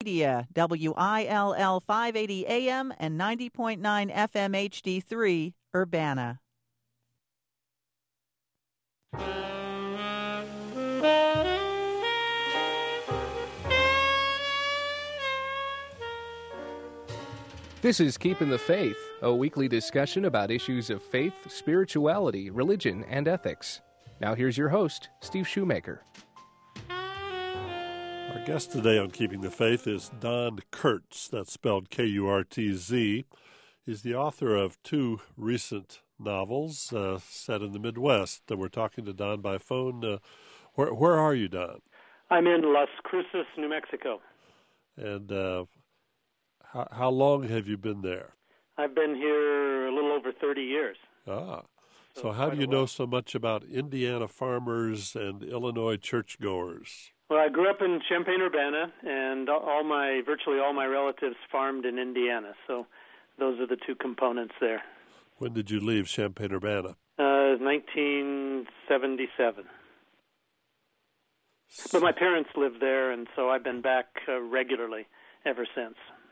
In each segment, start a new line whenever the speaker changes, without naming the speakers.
Media, WILL 580 AM and 90.9 FM HD3, Urbana.
This is Keeping the Faith, a weekly discussion about issues of faith, spirituality, religion, and ethics. Now here's your host, Steve Shoemaker.
Our guest today on Keeping the Faith is Don Kurtz, that's spelled K-U-R-T-Z. He's the author of two recent novels set in the Midwest. We're talking to Don by phone. Where are you, Don?
I'm in Las Cruces, New Mexico.
And how long have you been there?
I've been here a little over 30 years.
So how do you know so much about Indiana farmers and Illinois churchgoers?
Well, I grew up in Champaign-Urbana, and virtually all my relatives farmed in Indiana. So those are the two components there.
When did you leave Champaign-Urbana?
1977. But my parents lived there, and so I've been back regularly ever since.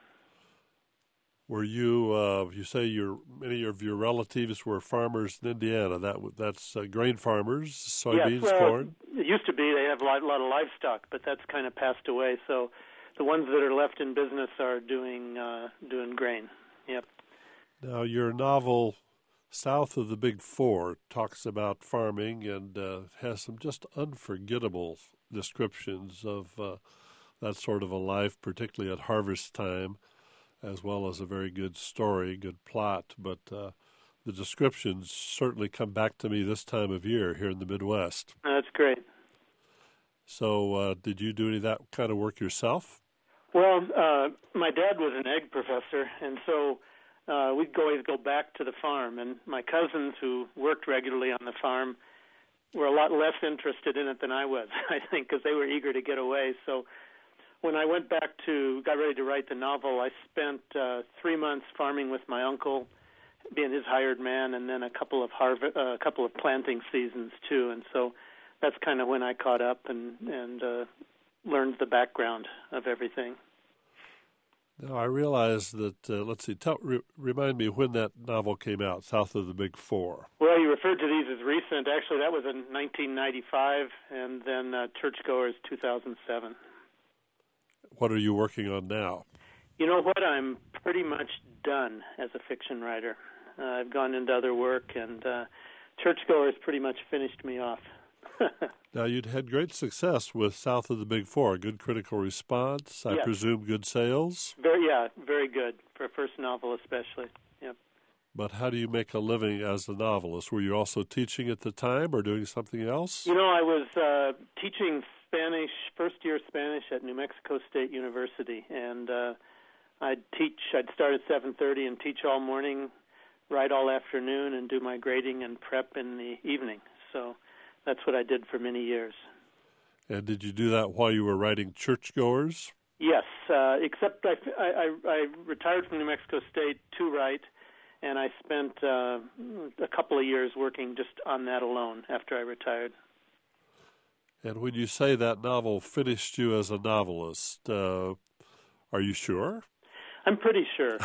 Were you? You say many of your relatives were farmers in Indiana. That's grain farmers, soybeans, corn.
It used to be. They have a lot of livestock, but that's kind of passed away. So the ones that are left in business are doing grain. Yep.
Now your novel, South of the Big Four, talks about farming and has some just unforgettable descriptions of that sort of a life, particularly at harvest time, as well as a very good story, good plot. But the descriptions certainly come back to me this time of year here in the Midwest.
That's great.
So did you do any of that kind of work yourself?
Well, my dad was an egg professor, and so we'd always go back to the farm. And my cousins who worked regularly on the farm were a lot less interested in it than I was, I think, because they were eager to get away. So when I got ready to write the novel, I spent 3 months farming with my uncle, being his hired man, and then a couple of planting seasons too. And so that's kind of when I caught up and learned the background of everything.
Now I realize that. Let's see. Remind me when that novel came out, South of the Big Four.
Well, you referred to these as recent. Actually, that was in 1995, and then Churchgoers 2007.
What are you working on now?
You know what? I'm pretty much done as a fiction writer. I've gone into other work, and Churchgoers pretty much finished me off.
Now, you'd had great success with South of the Big Four, good critical response, I presume good sales?
Very good, for a first novel especially. Yep.
But how do you make a living as a novelist? Were you also teaching at the time or doing something else?
You know, I was teaching first-year Spanish at New Mexico State University, and I'd start at 7:30 and teach all morning, write all afternoon, and do my grading and prep in the evening. So that's what I did for many years.
And did you do that while you were writing Churchgoers?
Yes, except I retired from New Mexico State to write, and I spent a couple of years working just on that alone after I retired.
And when you say that novel finished you as a novelist, are you sure?
I'm pretty sure.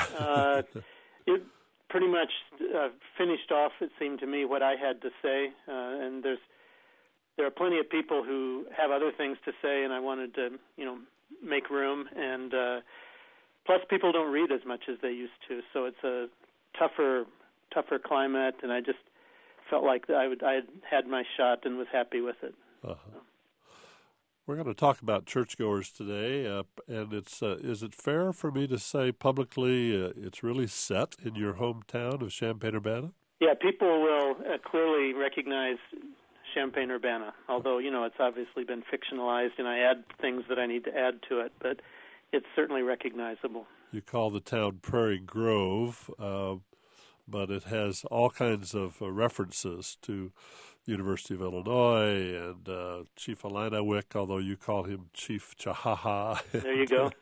It pretty much finished off, it seemed to me, what I had to say. And there are plenty of people who have other things to say, and I wanted to, make room. And plus, people don't read as much as they used to, so it's a tougher climate. And I just felt like I had my shot and was happy with it.
Uh-huh. We're going to talk about Churchgoers today, and is it fair for me to say publicly it's really set in your hometown of Champaign-Urbana?
Yeah, people will clearly recognize Champaign-Urbana, although, it's obviously been fictionalized, and I add things that I need to add to it, but it's certainly recognizable.
You call the town Prairie Grove, but it has all kinds of references to University of Illinois and Chief Illiniwek, although you call him Chief Chahaha.
There you go.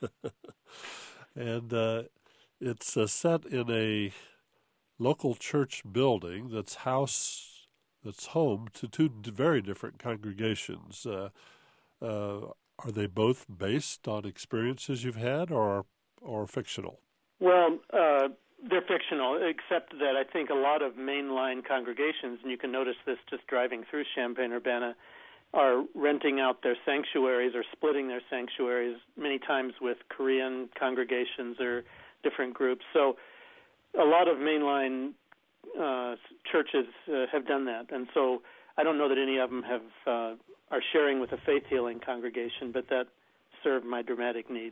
And it's set in a local church building that's home to two very different congregations. Are they both based on experiences you've had or fictional?
Well, they're fictional, except that I think a lot of mainline congregations, and you can notice this just driving through Champaign-Urbana, are renting out their sanctuaries or splitting their sanctuaries many times with Korean congregations or different groups. So a lot of mainline churches have done that. And so I don't know that any of them are sharing with a faith healing congregation, but that served my dramatic needs.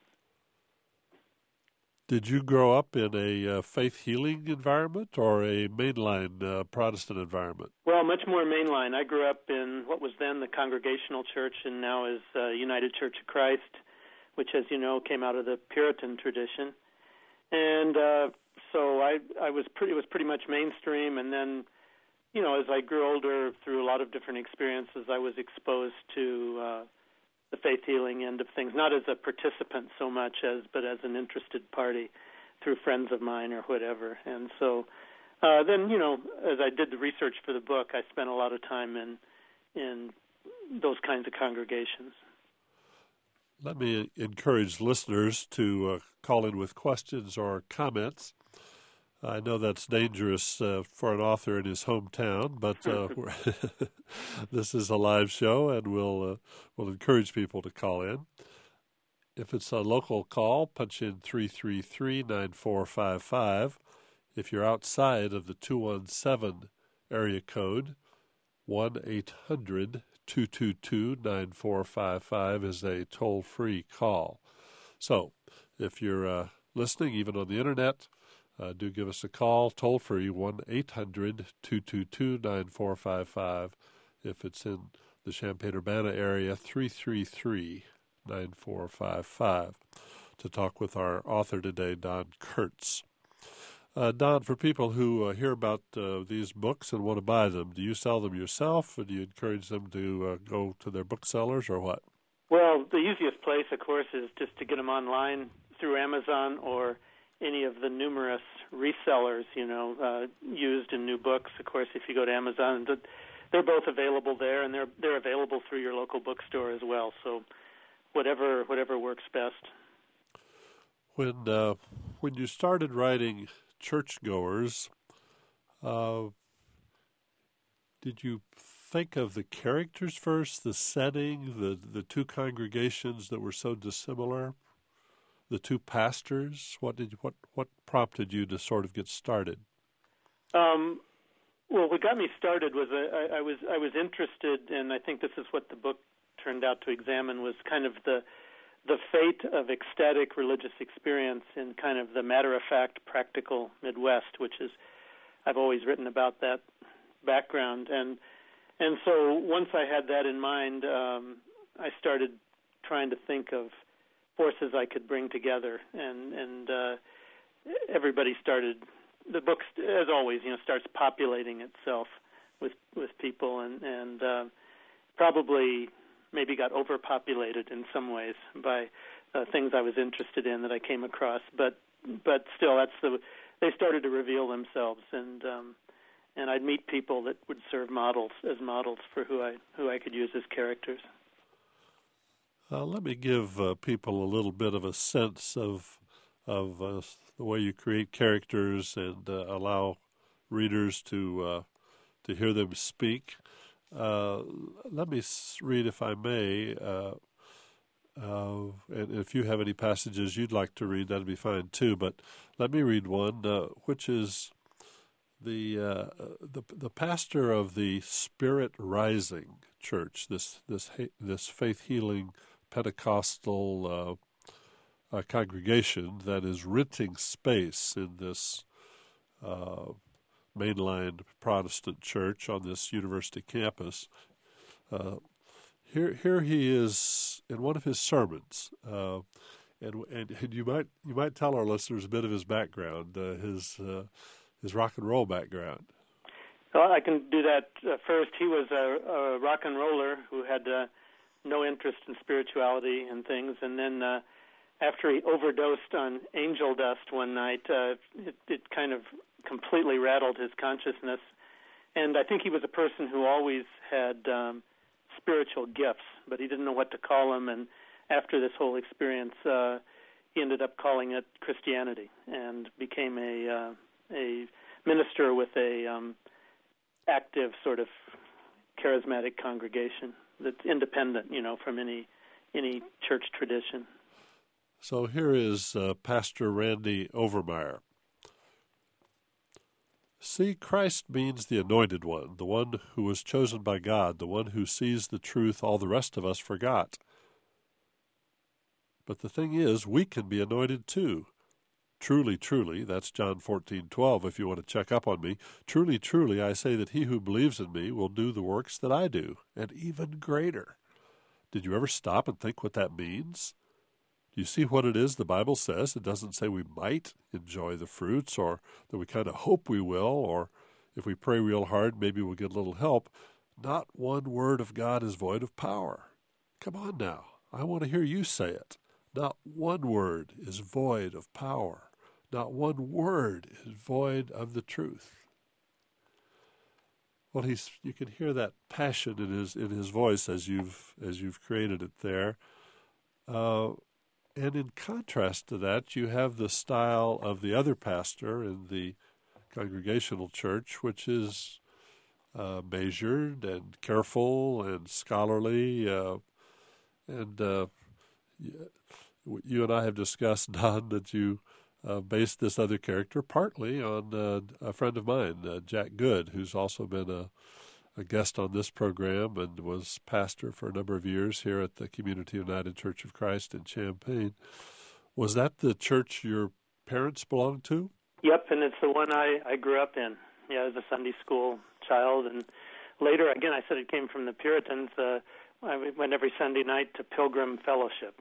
Did you grow up in a faith healing environment or a mainline Protestant environment?
Well, much more mainline. I grew up in what was then the Congregational Church and now is United Church of Christ, which, as you know, came out of the Puritan tradition. And so it was pretty much mainstream. And then, you know, as I grew older, through a lot of different experiences, I was exposed to the faith healing end of things, not as a participant so much but as an interested party through friends of mine or whatever. And so then, you know, as I did the research for the book, I spent a lot of time in those kinds of congregations.
Let me encourage listeners to call in with questions or comments. I know that's dangerous for an author in his hometown, but this is a live show, and we'll encourage people to call in. If it's a local call, punch in 333-9455. If you're outside of the 217 area code, 1-800-222-9455 is a toll-free call. So if you're listening, even on the Internet, do give us a call, toll-free, 1-800-222-9455. If it's in the Champaign-Urbana area, 333-9455, to talk with our author today, Don Kurtz. Don, for people who hear about these books and want to buy them, do you sell them yourself, or do you encourage them to go to their booksellers, or what?
Well, the easiest place, of course, is just to get them online through Amazon or any of the numerous resellers, you know, used in new books. Of course, if you go to Amazon, they're both available there, and they're available through your local bookstore as well. So whatever works best.
When you started writing Churchgoers, did you think of the characters first, the setting, the two congregations that were so dissimilar? The two pastors. What prompted you to sort of get started?
Well, what got me started was I was interested, and I think this is what the book turned out to examine, was kind of the fate of ecstatic religious experience in kind of the matter-of-fact, practical Midwest, which is, I've always written about that background, and so once I had that in mind, I started trying to think of forces I could bring together, and everybody started. The book, as always, you know, starts populating itself with people, and probably maybe got overpopulated in some ways by things I was interested in that I came across. But still, they started to reveal themselves, and I'd meet people that would serve as models for who I could use as characters.
Let me give people a little bit of a sense of the way you create characters and allow readers to hear them speak. Let me read, if I may, and if you have any passages you'd like to read, that'd be fine too. But let me read one, which is the pastor of the Spirit Rising Church, this faith healing Pentecostal congregation that is renting space in this mainline Protestant church on this university campus. Here he is in one of his sermons, and you might tell our listeners a bit of his background, his rock and roll background.
Well, I can do that first. He was a rock and roller who had no interest in spirituality and things, and then after he overdosed on angel dust one night, it kind of completely rattled his consciousness. And I think he was a person who always had spiritual gifts, but he didn't know what to call them. And after this whole experience, he ended up calling it Christianity and became a minister with a active sort of charismatic congregation that's independent, from any church tradition.
So here is Pastor Randy Overmyer. See, Christ means the anointed one, the one who was chosen by God, the one who sees the truth all the rest of us forgot. But the thing is, we can be anointed too. Truly, truly, that's John 14:12 if you want to check up on me. Truly, truly, I say that he who believes in me will do the works that I do, and even greater. Did you ever stop and think what that means? Do you see what it is the Bible says? It doesn't say we might enjoy the fruits, or that we kind of hope we will, or if we pray real hard, maybe we'll get a little help. Not one word of God is void of power. Come on now. I want to hear you say it. Not one word is void of power. Not one word is void of the truth. Well, you can hear that passion in his voice as you've created it there. And in contrast to that, you have the style of the other pastor in the Congregational Church, which is measured and careful and scholarly. You and I have discussed, Don, that you based this other character partly on a friend of mine, Jack Good, who's also been a guest on this program and was pastor for a number of years here at the Community United Church of Christ in Champaign. Was that the church your parents belonged to?
Yep, and it's the one I grew up in. Yeah, as a Sunday school child, and later, again, I said it came from the Puritans. I went every Sunday night to Pilgrim Fellowship.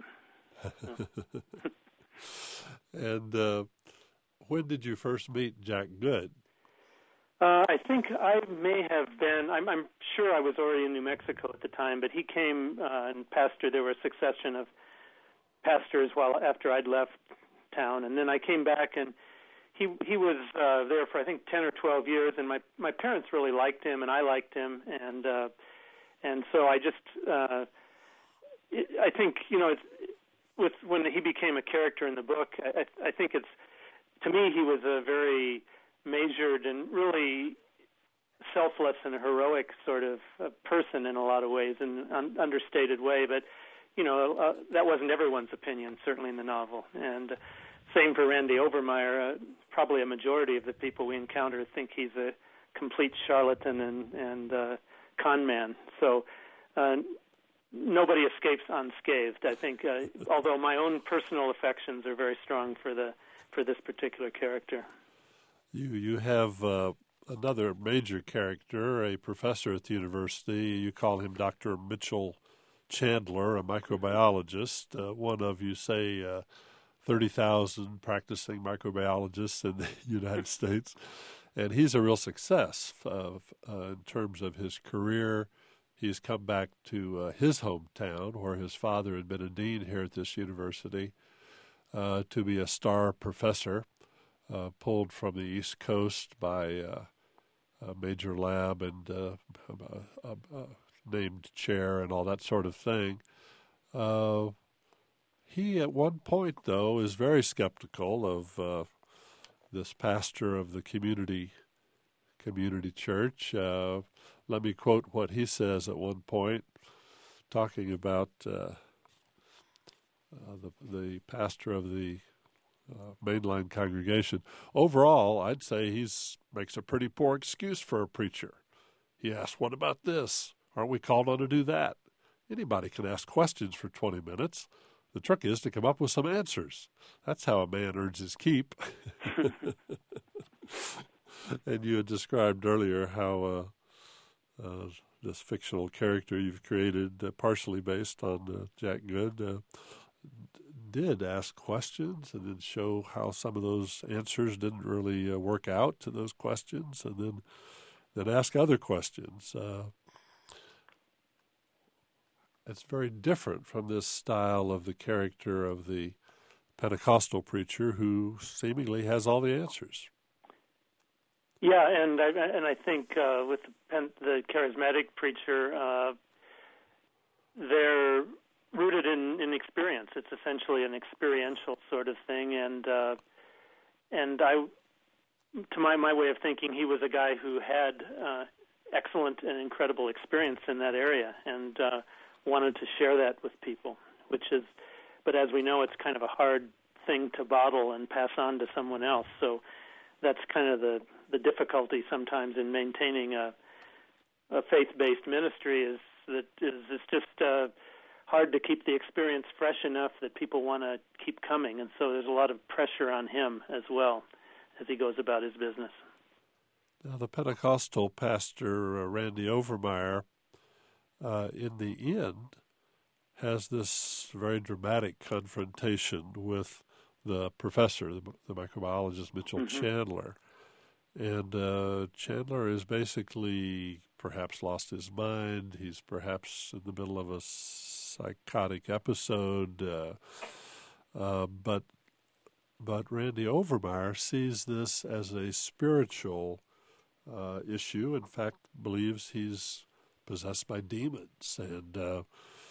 And when did you first meet Jack Good?
I think I may have been, I'm sure I was already in New Mexico at the time, but he came and pastored. There were a succession of pastors after I'd left town. And then I came back, and he was there for, I think, 10 or 12 years, and my parents really liked him, and I liked him. And so I just, I think, when he became a character in the book, I think to me, he was a very measured and really selfless and heroic sort of person in a lot of ways, in an understated way. But, that wasn't everyone's opinion, certainly in the novel. And same for Randy Overmyer. Probably a majority of the people we encounter think he's a complete charlatan and con man. So nobody escapes unscathed, I think, although my own personal affections are very strong for this particular character.
You have another major character, a professor at the university. You call him Dr. Mitchell Chandler, a microbiologist, one of, you say, 30,000 practicing microbiologists in the United States. And he's a real success in terms of his career. He's come back to his hometown, where his father had been a dean here at this university, to be a star professor, pulled from the East Coast by a major lab and named chair and all that sort of thing. He, at one point, though, is very skeptical of this pastor of the community church. Let me quote what he says at one point, talking about the pastor of the mainline congregation. Overall, I'd say he makes a pretty poor excuse for a preacher. He asks, "What about this? Aren't we called on to do that?" Anybody can ask questions for 20 minutes. The trick is to come up with some answers. That's how a man earns his keep. And you had described earlier how this fictional character you've created, partially based on Jack Good, did ask questions and then show how some of those answers didn't really work out to those questions, and then ask other questions. It's very different from this style of the character of the Pentecostal preacher who seemingly has all the answers.
Yeah, and I think with the charismatic preacher, they're rooted in experience. It's essentially an experiential sort of thing, and I, to my way of thinking, he was a guy who had excellent and incredible experience in that area, and wanted to share that with people. But as we know, it's kind of a hard thing to bottle and pass on to someone else. So that's kind of the difficulty sometimes in maintaining a faith-based ministry is that it's just hard to keep the experience fresh enough that people want to keep coming. And so there's a lot of pressure on him as well as he goes about his business.
Now, the Pentecostal pastor, Randy Overmyer, in the end, has this very dramatic confrontation with the professor, the microbiologist Mitchell Chandler. And Chandler is basically perhaps lost his mind. He's perhaps in the middle of a psychotic episode. But Randy Overmyer sees this as a spiritual issue. In fact, believes he's possessed by demons and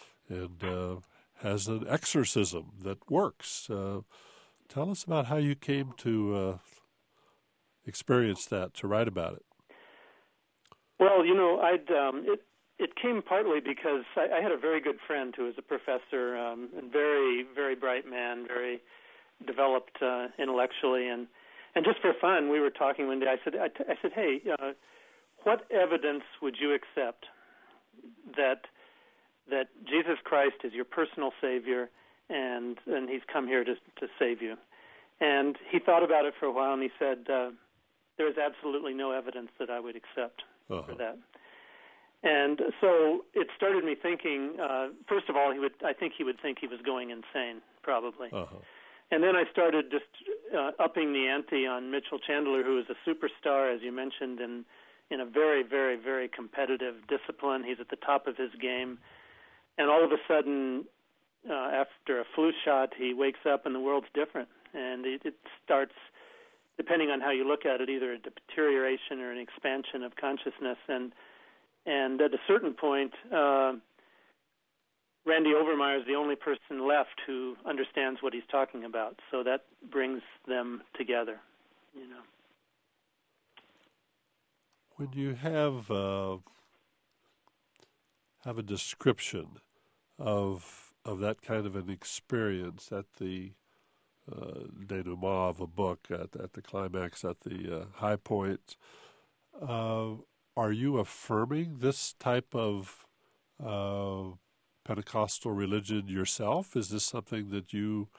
has an exorcism that works. Tell us about how you came to experience that, to write about it.
Well, it came partly because I had a very good friend who was a professor, and very, very bright man, very developed intellectually, and just for fun, we were talking one day. I said, hey, what evidence would you accept that Jesus Christ is your personal Savior, and He's come here to save you? And he thought about it for a while, and he said, there is absolutely no evidence that I would accept for that. And so it started me thinking, first of all, I think he would think he was going insane, probably. And then I started just upping the ante on Mitchell Chandler, who is a superstar, as you mentioned, in a very, very, very competitive discipline. He's at the top of his game. And all of a sudden, after a flu shot, he wakes up and the world's different. And it starts, depending on how you look at it, either a deterioration or an expansion of consciousness. And at a certain point, Randy Overmyer is the only person left who understands what he's talking about. So that brings them together,
When you have a description of that kind of an experience at the denouement of a book, at the climax, at the high point, are you affirming this type of Pentecostal religion yourself? Is this something that you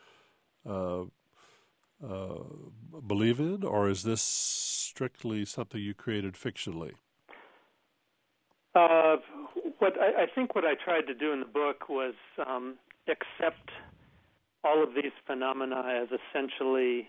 believe in, or is this strictly something you created fictionally?
I think what I tried to do in the book was accept all of these phenomena as essentially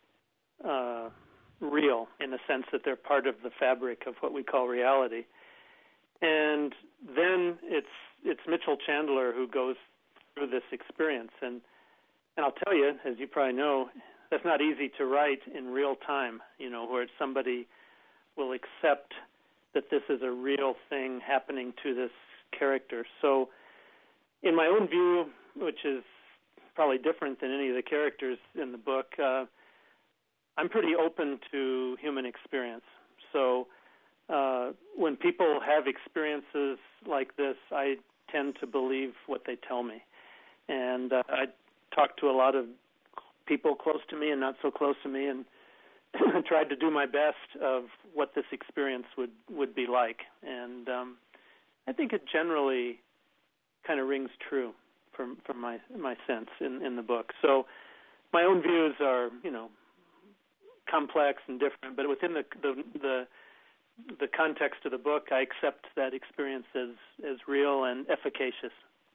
real, in the sense that they're part of the fabric of what we call reality. And then it's Mitchell Chandler who goes through this experience. And I'll tell you, as you probably know, that's not easy to write in real time, where somebody will accept that this is a real thing happening to this character. So in my own view, which is probably different than any of the characters in the book, I'm pretty open to human experience. So when people have experiences like this, I tend to believe what they tell me. And I talk to a lot of people close to me and not so close to me, and tried to do my best of what this experience would be like. And I think it generally kind of rings true from my sense in the book. So my own views are, complex and different, but within the context of the book, I accept that experience as real and efficacious.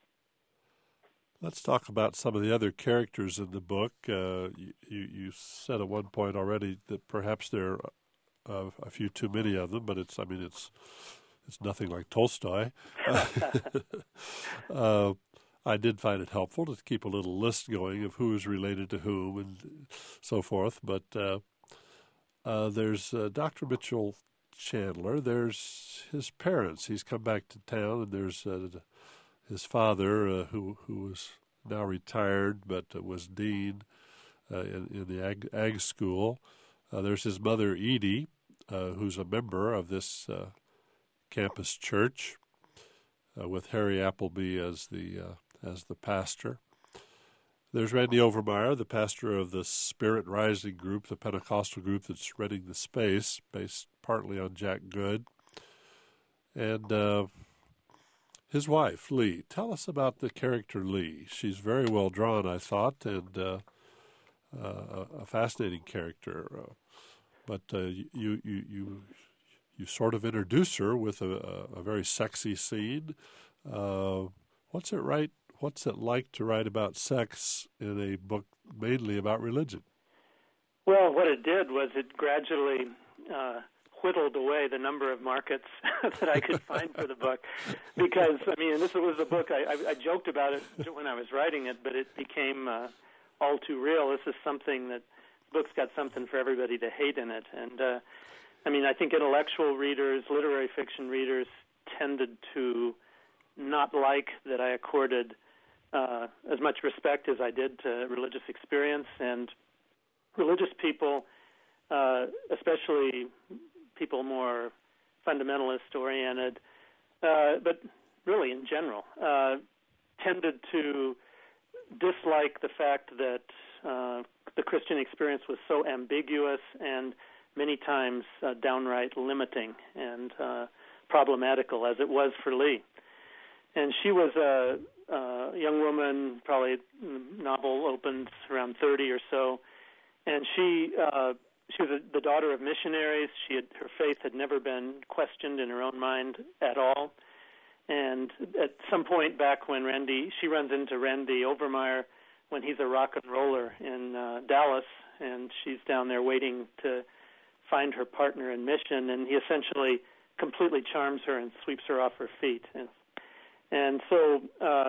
Let's talk about some of the other characters in the book. You said at one point already that perhaps there are a few too many of them, but it's nothing like Tolstoy. I did find it helpful to keep a little list going of who is related to whom and so forth. But there's Dr. Mitchell Chandler. There's his parents. He's come back to town, and there's his father, who was now retired but was dean in the ag school. There's his mother, Edie, who's a member of this campus church, with Harry Appleby as the pastor. There's Randy Overmeyer, the pastor of the Spirit Rising group, the Pentecostal group that's renting the space, based partly on Jack Good. And his wife, Lee. Tell us about the character Lee. She's very well drawn, I thought, and a fascinating character. But you sort of introduce her with a very sexy scene. What's it like to write about sex in a book mainly about religion?
Well, what it did was it gradually whittled away the number of markets that I could find for the book. Because, I mean, this was a book, I joked about it when I was writing it, but it became all too real. This is something that, the book's got something for everybody to hate in it. And, I mean, I think intellectual readers, literary fiction readers, tended to not like that I accorded as much respect as I did to religious experience. And religious people, especially people more fundamentalist-oriented, but really in general, tended to dislike the fact that the Christian experience was so ambiguous and many times downright limiting and problematical, as it was for Lee. And she was a young woman, probably the novel opens around 30 or so, and she was the daughter of missionaries. Her faith had never been questioned in her own mind at all. And at some point back when she runs into Randy Overmeyer when he's a rock and roller in Dallas, and she's down there waiting to find her partner in mission, and he essentially completely charms her and sweeps her off her feet. And so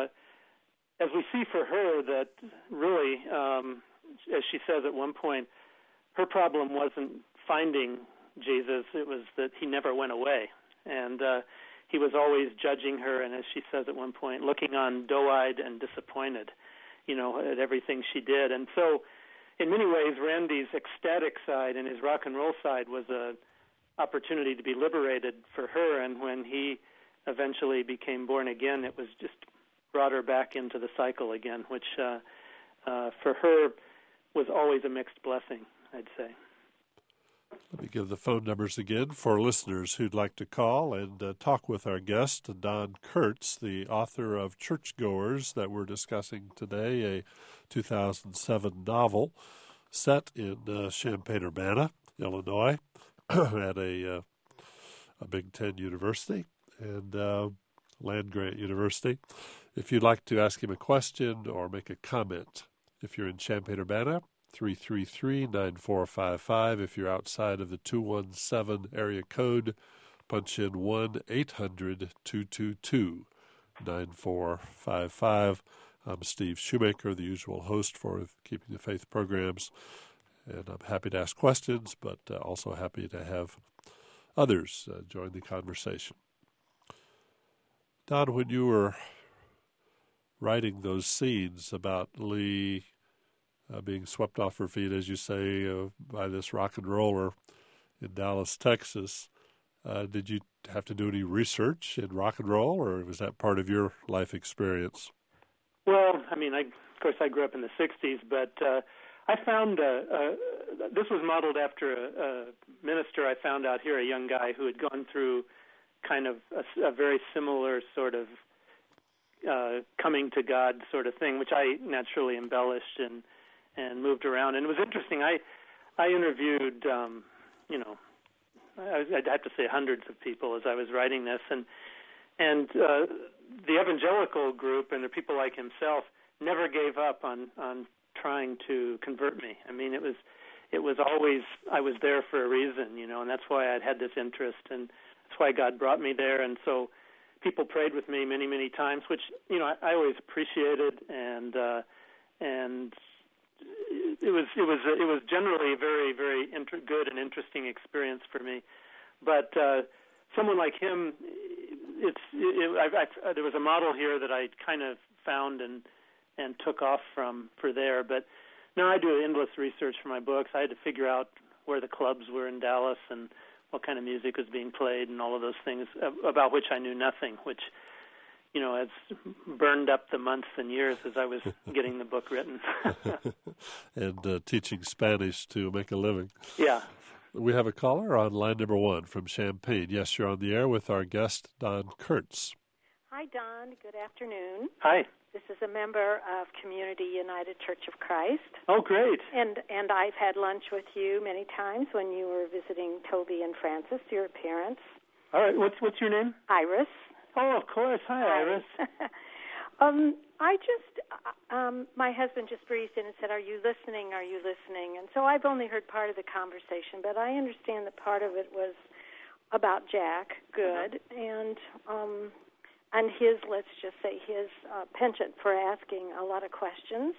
as we see for her that really, as she says at one point, her problem wasn't finding Jesus, it was that he never went away. And he was always judging her, and as she says at one point, looking on doe-eyed and disappointed, at everything she did. And so in many ways, Randy's ecstatic side and his rock and roll side was an opportunity to be liberated for her, and when he eventually became born again, it was just brought her back into the cycle again, which for her was always a mixed blessing, I'd say.
Let me give the phone numbers again for listeners who'd like to call and talk with our guest, Don Kurtz, the author of Churchgoers that we're discussing today, a 2007 novel set in Champaign-Urbana, Illinois, at a Big Ten university and land-grant university. If you'd like to ask him a question or make a comment, if you're in Champaign-Urbana, 333-9455. If you're outside of the 217 area code, punch in 1-800-222-9455. I'm Steve Shoemaker, the usual host for Keeping the Faith programs, and I'm happy to ask questions, but also happy to have others join the conversation. Don, when you were writing those scenes about Lee being swept off her feet, as you say, by this rock and roller in Dallas, Texas, did you have to do any research in rock and roll, or was that part of your life experience?
Well, I mean, of course, I grew up in the 60s, but I found this was modeled after a minister I found out here, a young guy who had gone through kind of a very similar sort of coming to God sort of thing, which I naturally embellished and moved around. And it was interesting. I interviewed, I'd have to say hundreds of people as I was writing this, and the evangelical group and the people like himself never gave up on trying to convert me. I mean, it was always, I was there for a reason, and that's why I'd had this interest, and that's why God brought me there. And so people prayed with me many, many times, which I always appreciated, and it was generally a very, very good and interesting experience for me. But someone like him, there was a model here that I kind of found and took off from for there. But no, I do endless research for my books. I had to figure out where the clubs were in Dallas and what kind of music was being played and all of those things about which I knew nothing, which, has burned up the months and years as I was getting the book written.
And teaching Spanish to make a living.
Yeah.
We have a caller on line number 1 from Champaign. Yes, you're on the air with our guest, Don Kurtz.
Hi, Don. Good afternoon.
Hi.
This is a member of Community United Church of Christ.
Oh, great.
And I've had lunch with you many times when you were visiting Toby and Francis, your parents.
All right. What's your name?
Iris.
Oh, of course. Hi. Iris.
My husband just breathed in and said, "Are you listening? Are you listening?" And so I've only heard part of the conversation, but I understand that part of it was about Jack Good and his, let's just say, his penchant for asking a lot of questions.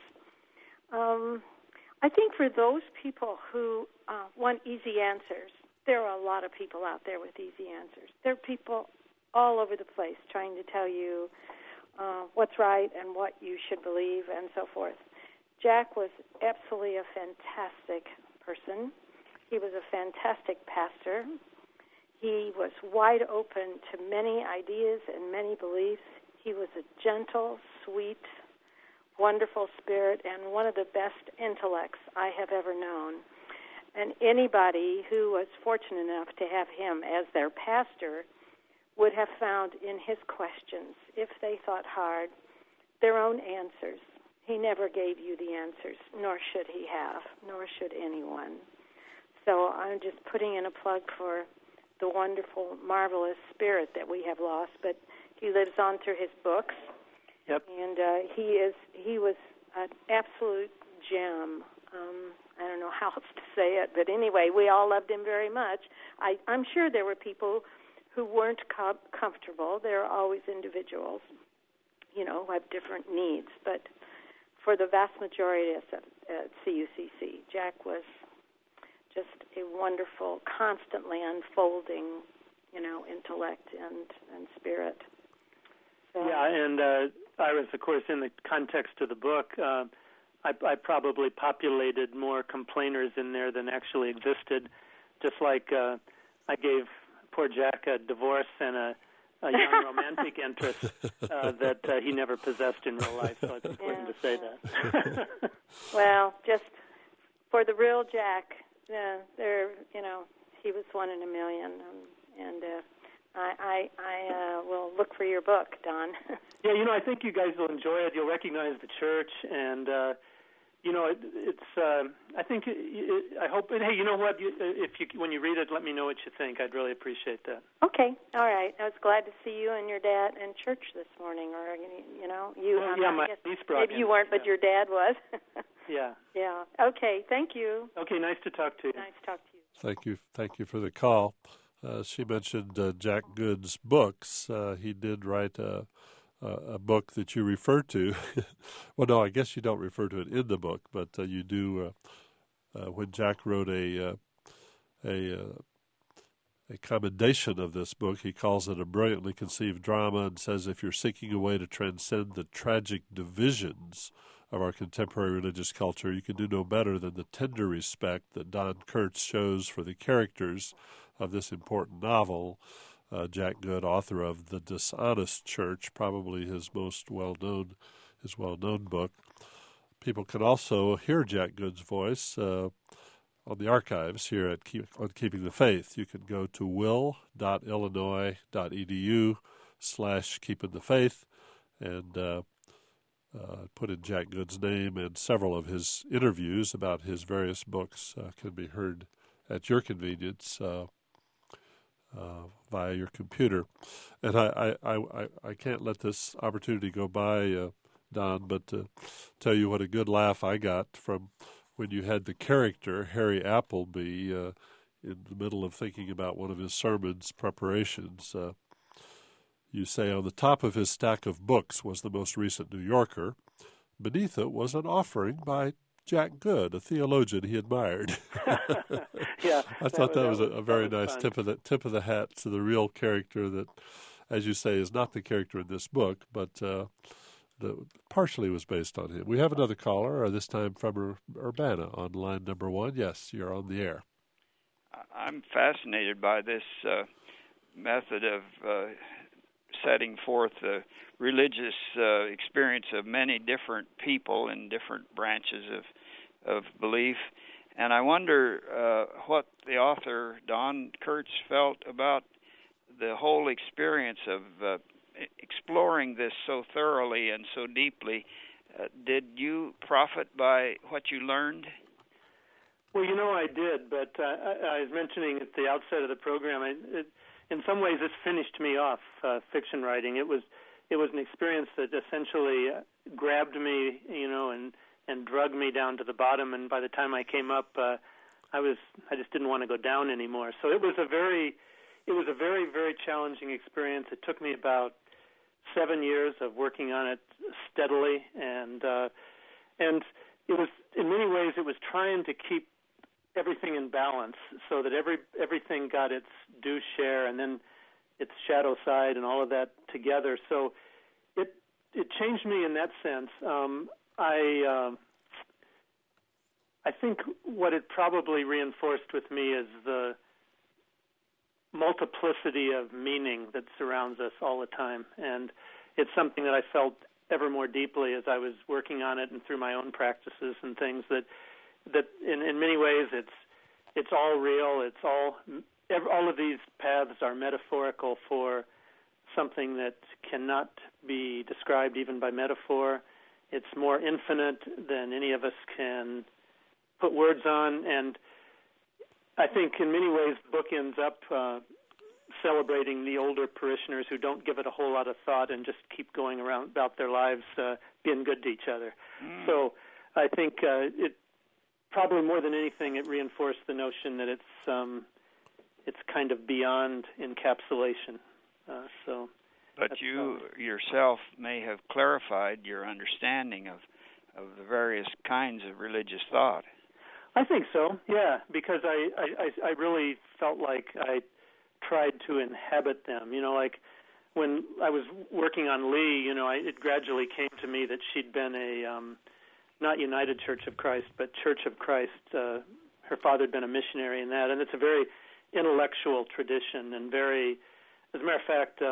I think for those people who want easy answers, there are a lot of people out there with easy answers. There are people all over the place trying to tell you what's right and what you should believe and so forth. Jack was absolutely a fantastic person. He was a fantastic pastor. He was wide open to many ideas and many beliefs. He was a gentle, sweet, wonderful spirit and one of the best intellects I have ever known. And anybody who was fortunate enough to have him as their pastor would have found in his questions, if they thought hard, their own answers. He never gave you the answers, nor should he have, nor should anyone. So I'm just putting in a plug for the wonderful, marvelous spirit that we have lost, but he lives on through his books.
Yep.
And he was an absolute gem. I don't know how else to say it, but anyway, we all loved him very much. I'm sure there were people who weren't comfortable. There are always individuals, who have different needs. But for the vast majority of us at CUCC, Jack was just a wonderful, constantly unfolding, intellect and spirit. So,
yeah, and Iris, of course, in the context of the book, I probably populated more complainers in there than actually existed, just like I gave poor Jack a divorce and a young romantic interest that he never possessed in real life, so it's important to say that.
Well, just for the real Jack, he was one in a million, and I will look for your book, Don.
Yeah, I think you guys will enjoy it. You'll recognize the church, and I think. I hope. And hey, you know what? When you read it, let me know what you think. I'd really appreciate that.
Okay, all right. I was glad to see you and your dad in church this morning, or you.
Well, yeah, my niece brought.
Maybe you weren't, but your dad was.
Yeah.
Yeah. Okay. Thank you.
Okay. Nice to talk to you.
Nice to talk to you.
Thank you for the call. She mentioned Jack Good's books. He did write a book that you refer to. Well, no, I guess you don't refer to it in the book, but you do. When Jack wrote a commendation of this book, he calls it a brilliantly conceived drama and says, if you're seeking a way to transcend the tragic divisions of our contemporary religious culture, you can do no better than the tender respect that Don Kurtz shows for the characters of this important novel. Jack Good, author of The Dishonest Church, probably his well-known book. People can also hear Jack Good's voice on the archives here on Keeping the Faith. You can go to will.illinois.edu/keepingthefaith and put in Jack Good's name, and several of his interviews about his various books can be heard at your convenience via your computer. And I can't let this opportunity go by, Don, but to tell you what a good laugh I got from when you had the character, Harry Appleby, in the middle of thinking about one of his sermons preparations. You say, on the top of his stack of books was the most recent New Yorker. Beneath it was an offering by Jack Good, a theologian he admired.
Yeah,
I thought that was a very nice tip of the hat to the real character as you say, is not the character in this book, but partially was based on him. We have another caller, this time from Urbana, on line number 1. Yes, you're on the air.
I'm fascinated by this method of setting forth the religious experience of many different people in different branches of belief. And I wonder what the author, Don Kurtz, felt about the whole experience of exploring this so thoroughly and so deeply. Did you profit by what you learned?
Well, I did, but I was mentioning at the outset of the program, in some ways this finished me off, fiction writing. It was an experience that essentially grabbed me, and drug me down to the bottom, and by the time I came up, I just didn't want to go down anymore. So it was a very, very challenging experience. It took me about 7 years of working on it steadily, and it was, in many ways, it was trying to keep everything in balance so that everything got its due share, and then its shadow side and all of that together. So it changed me in that sense. I think what it probably reinforced with me is the multiplicity of meaning that surrounds us all the time, and it's something that I felt ever more deeply as I was working on it and through my own practices and things that in many ways it's all real. It's all of these paths are metaphorical for something that cannot be described even by metaphor. It's more infinite than any of us can put words on, and I think in many ways the book ends up celebrating the older parishioners who don't give it a whole lot of thought and just keep going around about their lives being good to each other. So I think it probably more than anything it reinforced the notion that it's kind of beyond encapsulation.
But you yourself may have clarified your understanding of the various kinds of religious thought.
I think so, yeah, because I really felt like I tried to inhabit them. Like when I was working on Lee, it gradually came to me that she'd been a not United Church of Christ, but Church of Christ. Her father had been a missionary in that, and it's a very intellectual tradition and very, as a matter of fact,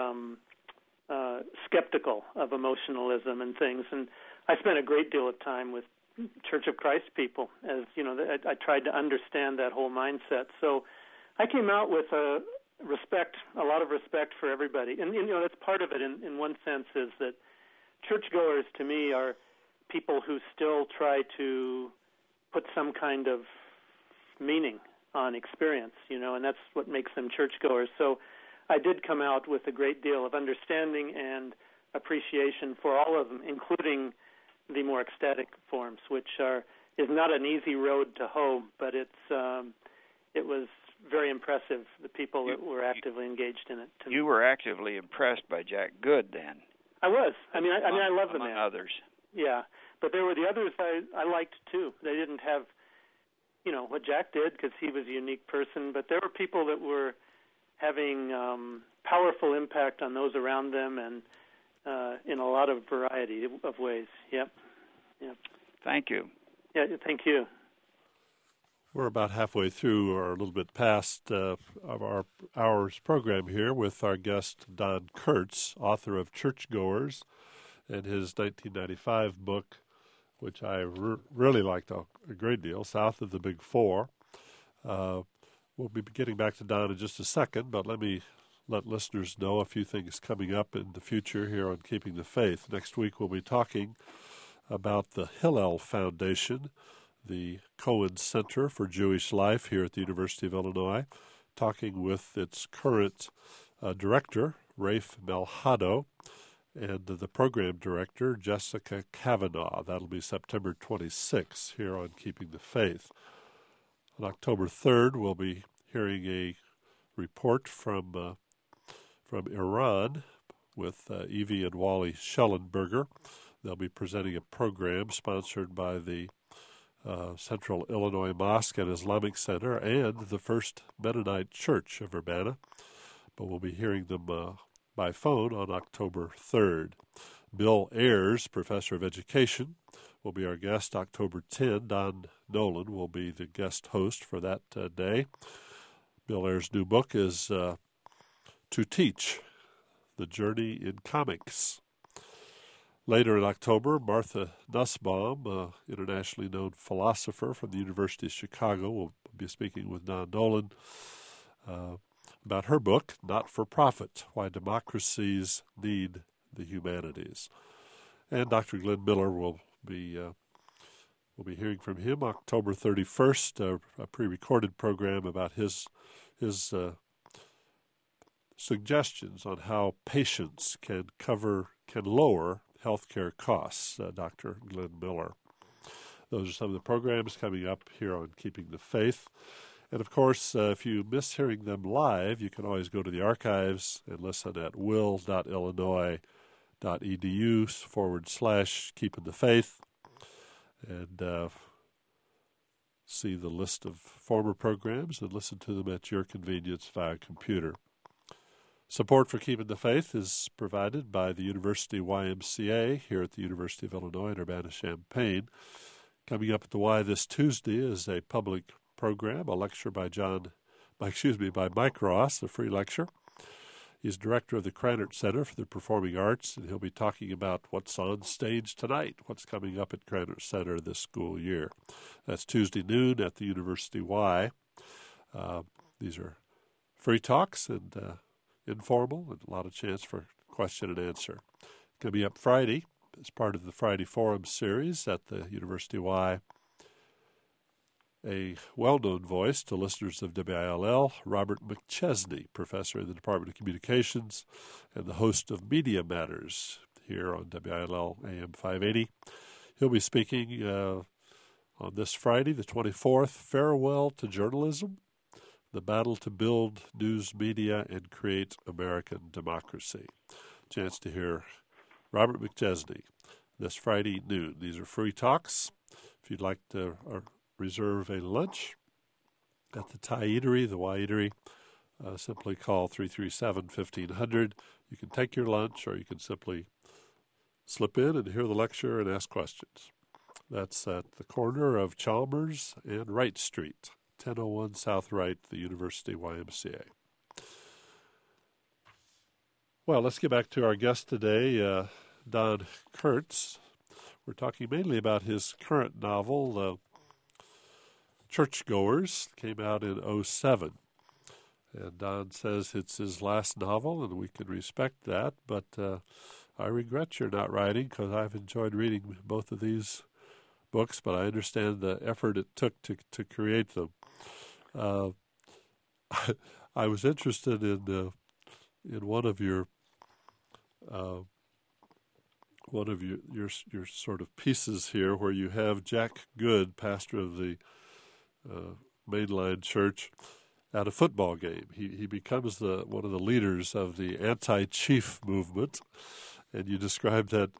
skeptical of emotionalism and things. And I spent a great deal of time with Church of Christ people, as I tried to understand that whole mindset. So I came out with a lot of respect for everybody, and that's part of it. In one sense, is that churchgoers to me are people who still try to put some kind of meaning on experience, and that's what makes them churchgoers. So I did come out with a great deal of understanding appreciation for all of them, including the more ecstatic forms, which is not an easy road to hoe, but it was very impressive, the people that were actively engaged in it.
You were actively impressed by Jack Good, then.
I was. I love the man.
Among others.
Yeah, but there were the others I liked too. They didn't have, what Jack did because he was a unique person, but there were people that were having powerful impact on those around them, and in a lot of variety of ways. Yep.
Thank you.
Yeah, thank you.
We're about halfway through, or a little bit past, of our hour's program here with our guest, Don Kurtz, author of Churchgoers, and his 1995 book, which I really liked a great deal, South of the Big Four. We'll be getting back to Don in just a second, but let me let listeners know a few things coming up in the future here on Keeping the Faith. Next week we'll be talking about the Hillel Foundation, the Cohen Center for Jewish Life here at the University of Illinois, talking with its current director, Rafe Malhado, and the program director, Jessica Kavanaugh. That'll be September 26th here on Keeping the Faith. On October 3rd, we'll be hearing a report from Iran with Evie and Wally Schellenberger. They'll be presenting a program sponsored by the Central Illinois Mosque and Islamic Center and the First Mennonite Church of Urbana. But we'll be hearing them by phone on October 3rd. Bill Ayers, Professor of Education, will be our guest October 10. Don Nolan will be the guest host for that day. Bill Ayers' new book is To Teach, The Journey in Comics. Later in October, Martha Nussbaum, internationally known philosopher from the University of Chicago, will be speaking with Don Nolan about her book, Not for Profit, Why Democracies Need the Humanities. And Dr. Glenn Miller will be hearing from him October 31st, a pre-recorded program about his suggestions on how patients can lower healthcare costs, Dr. Glenn Miller. Those are some of the programs coming up here on Keeping the Faith. And, of course, if you miss hearing them live, you can always go to the archives and listen at will.illinois.edu/Keeping the Faith and see the list of former programs and listen to them at your convenience via computer. Support for Keeping the Faith is provided by the University YMCA here at the University of Illinois at Urbana-Champaign. Coming up at the Y this Tuesday is a public program, a lecture by Mike Ross, a free lecture. He's director of the Krannert Center for the Performing Arts, and he'll be talking about what's on stage tonight, what's coming up at Krannert Center this school year. That's Tuesday noon at the University Y. These are free talks and informal, and a lot of chance for question and answer. Going to be up Friday as part of the Friday Forum series at the University Y. A well-known voice to listeners of WILL, Robert McChesney, professor in the Department of Communications and the host of Media Matters here on WILL AM 580. He'll be speaking on this Friday, the 24th, Farewell to Journalism, the Battle to Build News Media and Create American Democracy. Chance to hear Robert McChesney this Friday noon. These are free talks. If you'd like to reserve a lunch at the Thai Eatery, the Y Eatery, simply call 337-1500. You can take your lunch or you can simply slip in and hear the lecture and ask questions. That's at the corner of Chalmers and Wright Street, 1001 South Wright, the University YMCA. Well, let's get back to our guest today, Don Kurtz. We're talking mainly about his current novel, Churchgoers, came out in 2007. And Don says it's his last novel, and we can respect that, but I regret you're not writing because I've enjoyed reading both of these books, but I understand the effort it took to create them. I was interested in one of your sort of pieces here, where you have Jack Good, pastor of the mainline church, at a football game. He becomes one of the leaders of the anti-chief movement, and you describe that.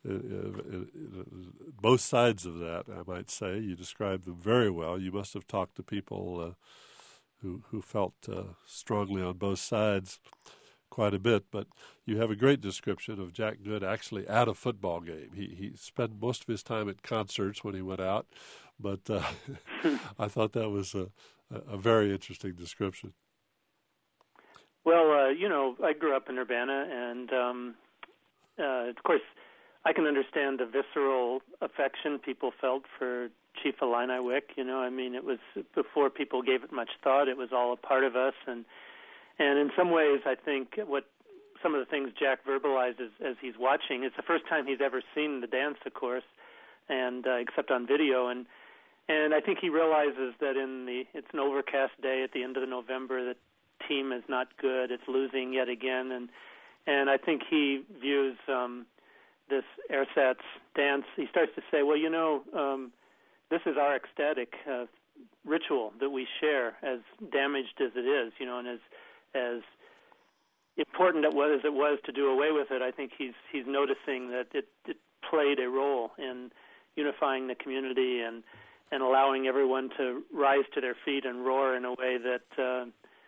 Both sides of that, I might say. You described them very well. You must have talked to people who felt strongly on both sides quite a bit, but you have a great description of Jack Good actually at a football game. He spent most of his time at concerts when he went out, but I thought that was a very interesting description.
Well, I grew up in Urbana, and of course, I can understand the visceral affection people felt for Chief Illini Wick. It was before people gave it much thought. It was all a part of us, and in some ways, I think what some of the things Jack verbalizes as he's watching, it's the first time he's ever seen the dance, of course, and except on video, and I think he realizes that it's an overcast day at the end of November. The team is not good; it's losing yet again, and I think he views this ersatz dance. He starts to say, well, this is our ecstatic ritual that we share, as damaged as it is, and as important as it was to do away with it. I think he's noticing that it played a role in unifying the community and allowing everyone to rise to their feet and roar in a way that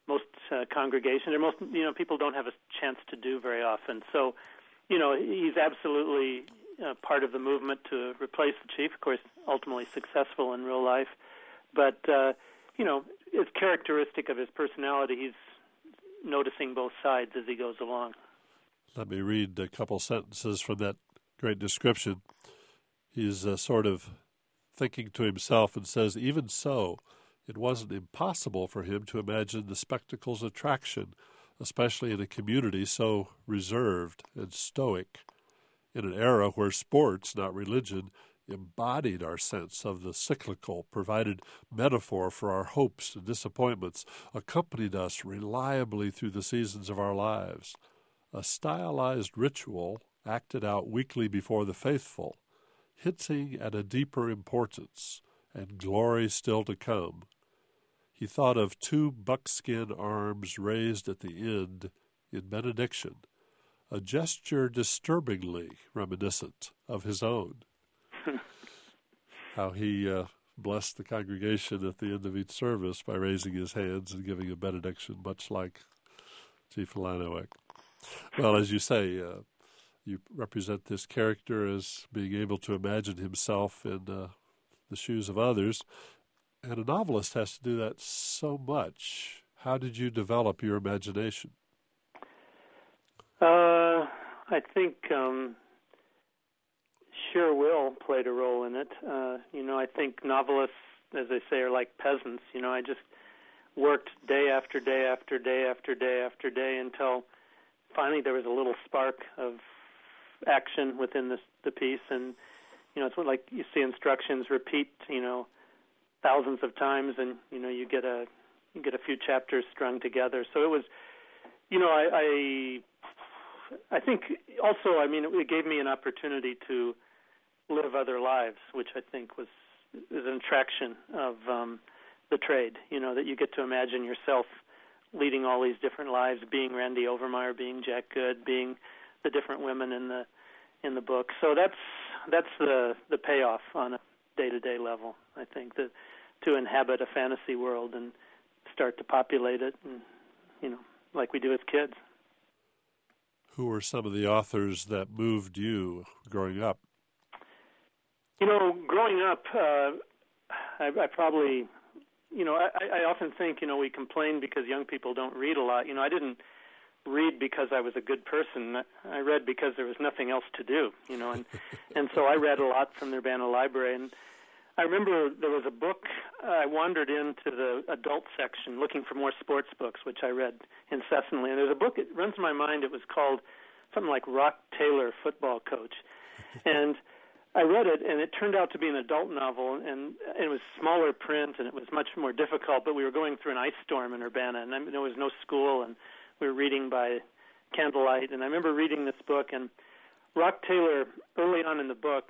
most congregations, or most people don't have a chance to do very often. So, he's absolutely part of the movement to replace the chief. Of course, ultimately successful in real life, but it's characteristic of his personality. He's noticing both sides as he goes along.
Let me read a couple sentences from that great description. He's sort of thinking to himself and says, even so, it wasn't impossible for him to imagine the spectacle's attraction, especially in a community so reserved and stoic, in an era where sports, not religion, embodied our sense of the cyclical, provided metaphor for our hopes and disappointments, accompanied us reliably through the seasons of our lives. A stylized ritual acted out weekly before the faithful, hinting at a deeper importance and glory still to come. He thought of 2 buckskin arms raised at the end in benediction, a gesture disturbingly reminiscent of his own. How he blessed the congregation at the end of each service by raising his hands and giving a benediction, much like Chief Lanowick. Well, as you say, you represent this character as being able to imagine himself in the shoes of others, and a novelist has to do that so much. How did you develop your imagination?
I think sheer will played a role in it. I think novelists, as they say, are like peasants. I just worked day after day after day after day after day until finally there was a little spark of action within the piece. And, it's like you see instructions repeat, thousands of times, and, you get a few chapters strung together. So it was, I think also, it gave me an opportunity to live other lives, which I think is an attraction of the trade, that you get to imagine yourself leading all these different lives, being Randy Overmeyer, being Jack Good, being the different women in the book. So that's the payoff on a day-to-day level, I think, that to inhabit a fantasy world and start to populate it, and, like we do as kids.
Who were some of the authors that moved you growing up?
Growing up, I probably, I often think, we complain because young people don't read a lot. I didn't read because I was a good person. I read because there was nothing else to do, and so I read a lot from the Urbana Library. And I remember there was a book, I wandered into the adult section looking for more sports books, which I read incessantly. And there's a book, it runs in my mind, it was called something like Rock Taylor, Football Coach. And I read it, and it turned out to be an adult novel, and it was smaller print, and it was much more difficult, but we were going through an ice storm in Urbana, and there was no school, and we were reading by candlelight. And I remember reading this book, and Rock Taylor, early on in the book,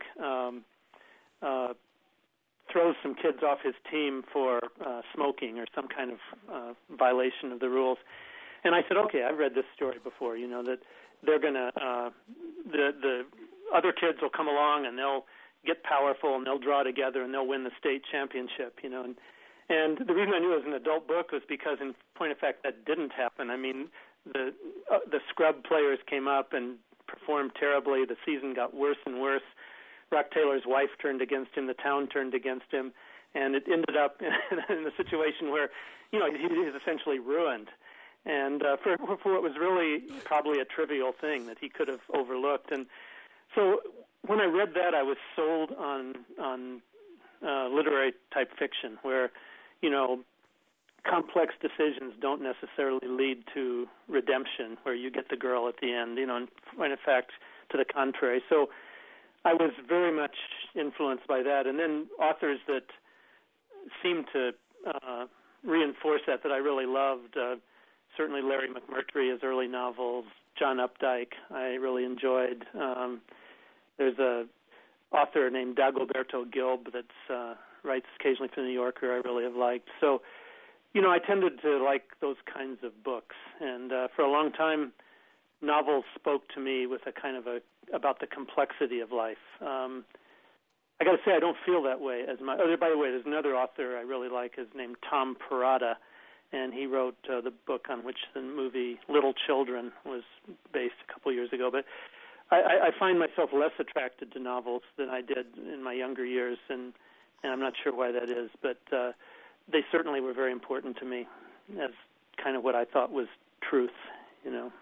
throws some kids off his team for smoking or some kind of violation of the rules. And I said, okay, I've read this story before, that they're going to, the other kids will come along and they'll get powerful and they'll draw together and they'll win the state championship, And the reason I knew it was an adult book was because, in point of fact, that didn't happen. The scrub players came up and performed terribly. The season got worse and worse. Rock Taylor's wife turned against him. The town turned against him. And it ended up in a situation where, he was essentially ruined. And for what was really probably a trivial thing that he could have overlooked. And so when I read that, I was sold on literary type fiction where, complex decisions don't necessarily lead to redemption, where you get the girl at the end, in point of fact, to the contrary. So I was very much influenced by that. And then authors that seemed to reinforce that I really loved, certainly Larry McMurtry, his early novels, John Updike, I really enjoyed. There's a author named Dagoberto Gilb that writes occasionally for The New Yorker I really have liked. So, I tended to like those kinds of books. And for a long time, novels spoke to me with a kind of about the complexity of life. I got to say, I don't feel that way as much. Oh, by the way, there's another author I really like. His name Tom Perrotta, and he wrote the book on which the movie Little Children was based a couple years ago. But I find myself less attracted to novels than I did in my younger years, and I'm not sure why that is, but they certainly were very important to me as kind of what I thought was truth, you know.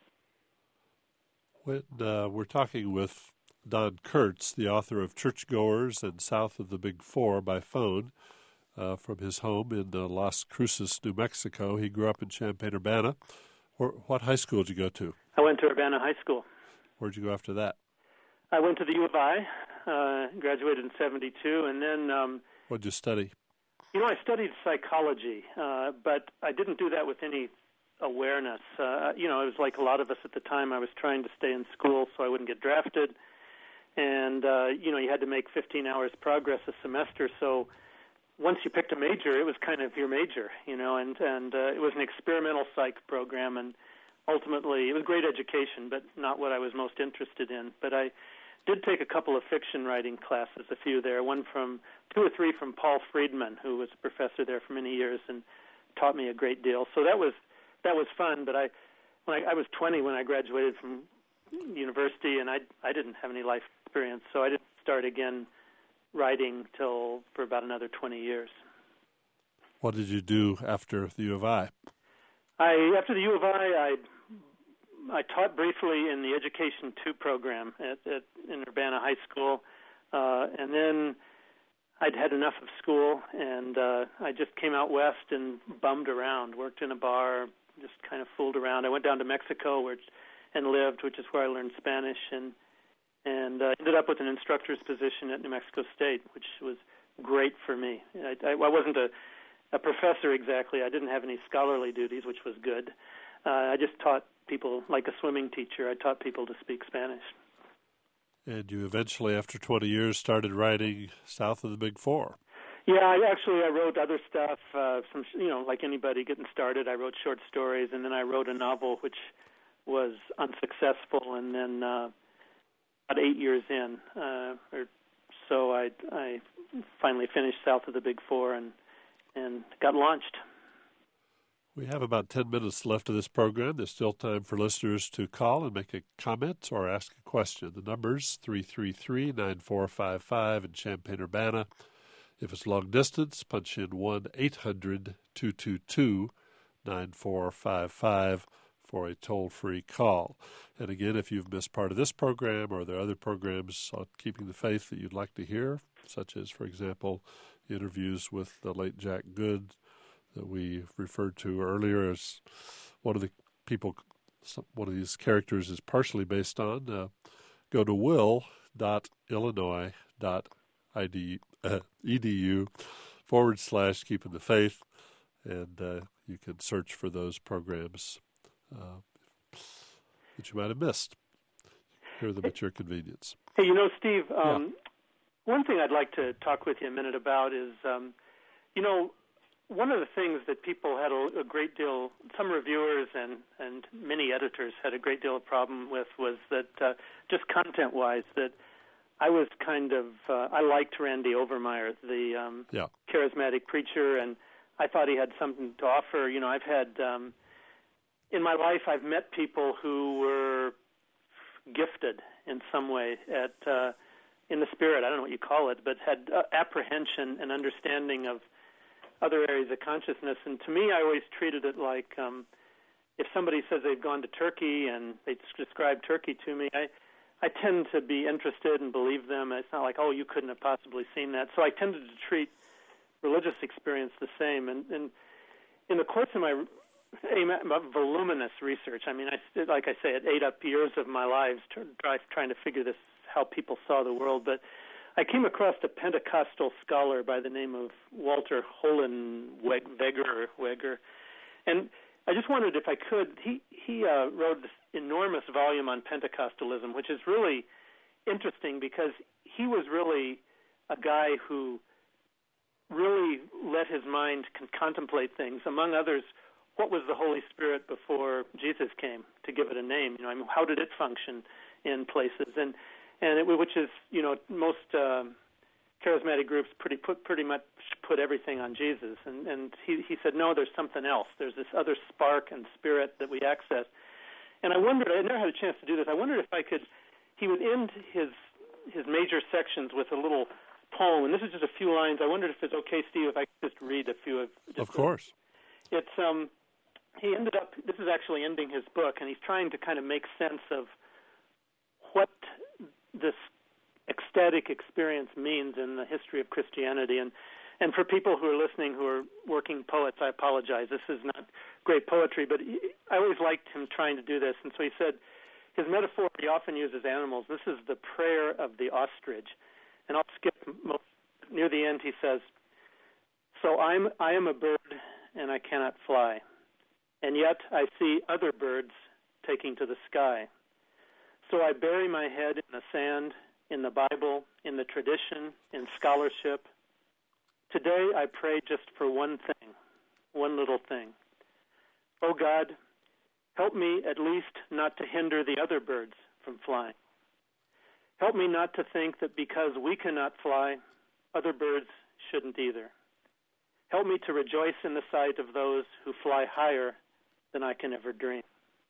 When we're talking with Don Kurtz, the author of Churchgoers and South of the Big Four, by phone from his home in Las Cruces, New Mexico. He grew up in Champaign-Urbana. What high school did you go to?
I went to Urbana High School.
Where'd you go after that?
I went to the U of I, graduated in 1972, and then...
What'd you study?
You know, I studied psychology, but I didn't do that with any awareness. You know, it was like a lot of us at the time. I was trying to stay in school so I wouldn't get drafted. And, you know, you had to make 15 hours progress a semester. So once you picked a major, it was kind of your major, you know, and it was an experimental psych program. And ultimately, it was great education, but not what I was most interested in. But I did take a couple of fiction writing classes, a few there, two or three from Paul Friedman, who was a professor there for many years and taught me a great deal. So that was fun, but I was 20 when I graduated from university, and I didn't have any life experience, so I didn't start again writing for about another 20 years.
What did you do after the U of I?
After the U of I taught briefly in the Education 2 program in Urbana High School, and then I'd had enough of school, and I just came out west and bummed around, worked in a bar, just kind of fooled around. I went down to Mexico and lived, which is where I learned Spanish, and ended up with an instructor's position at New Mexico State, which was great for me. I wasn't a professor exactly. I didn't have any scholarly duties, which was good. I just taught people, like a swimming teacher, I taught people to speak Spanish.
And you eventually, after 20 years, started writing South of the Big Four.
Yeah, I wrote other stuff, like anybody getting started. I wrote short stories, and then I wrote a novel which was unsuccessful, and then about 8 years in, or so, I finally finished South of the Big Four and got launched.
We have about 10 minutes left of this program. There's still time for listeners to call and make a comment or ask a question. The number's 333-9455 in Champaign-Urbana. If it's long distance, punch in 1-800-222-9455 for a toll-free call. And again, if you've missed part of this program or there are other programs on Keeping the Faith that you'd like to hear, such as, for example, interviews with the late Jack Good that we referred to earlier as one of these characters is partially based on, go to will.illinois.edu/Keeping the Faith, and you can search for those programs that you might have missed. Hear them at your convenience.
Hey, Steve, one thing I'd like to talk with you a minute about is, one of the things that people had a great deal, some reviewers and many editors had a great deal of problem with was that just content-wise, that I was I liked Randy Overmeyer, the charismatic preacher, and I thought he had something to offer. I've had, in my life, I've met people who were gifted in some way in the spirit, I don't know what you call it, but had apprehension and understanding of other areas of consciousness. And to me, I always treated it like if somebody says they've gone to Turkey and they describe Turkey to me, I tend to be interested and believe them. It's not like, oh, you couldn't have possibly seen that. So I tended to treat religious experience the same. And in the course of my voluminous research, like I say, it ate up years of my lives trying to figure this, how people saw the world. But I came across a Pentecostal scholar by the name of Walter Hohenweger, and I just wondered if I could. He wrote this enormous volume on Pentecostalism, which is really interesting because he was really a guy who really let his mind contemplate things. Among others, what was the Holy Spirit before Jesus came, to give it a name? How did it function in places? And which is, most charismatic groups pretty much put everything on Jesus. And he said, no, there's something else. There's this other spark and spirit that we access. And I wondered, I never had a chance to do this, I wondered if he would end his major sections with a little poem, and this is just a few lines. I wondered if it's okay, Steve, if I could just read a few of.
Of course.
It's he ended up. This is actually ending his book, and he's trying to kind of make sense of what this ecstatic experience means in the history of Christianity. And for people who are listening who are working poets, I apologize. This is not great poetry, but I always liked him trying to do this. And so he said, his metaphor he often uses animals. This is the prayer of the ostrich. And I'll skip near the end. He says, "So I am a bird, and I cannot fly, and yet I see other birds taking to the sky. So I bury my head in the sand, in the Bible, in the tradition, in scholarship. Today I pray just for one thing, one little thing. Oh God, help me at least not to hinder the other birds from flying. Help me not to think that because we cannot fly, other birds shouldn't either. Help me to rejoice in the sight of those who fly higher than I can ever dream."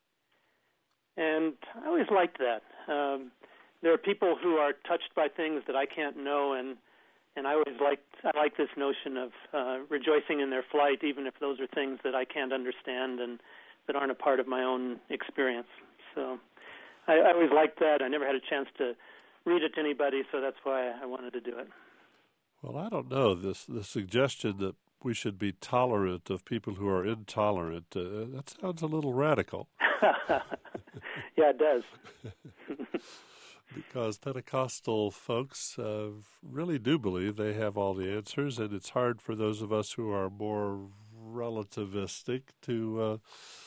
And I always liked that. There are people who are touched by things that I can't know, and I like this notion of rejoicing in their flight, even if those are things that I can't understand and that aren't a part of my own experience. So I always liked that. I never had a chance to read it to anybody, so that's why I wanted to do it.
Well, I don't know. The suggestion that we should be tolerant of people who are intolerant, that sounds a little radical.
Yeah, it does.
Because Pentecostal folks really do believe they have all the answers, and it's hard for those of us who are more relativistic to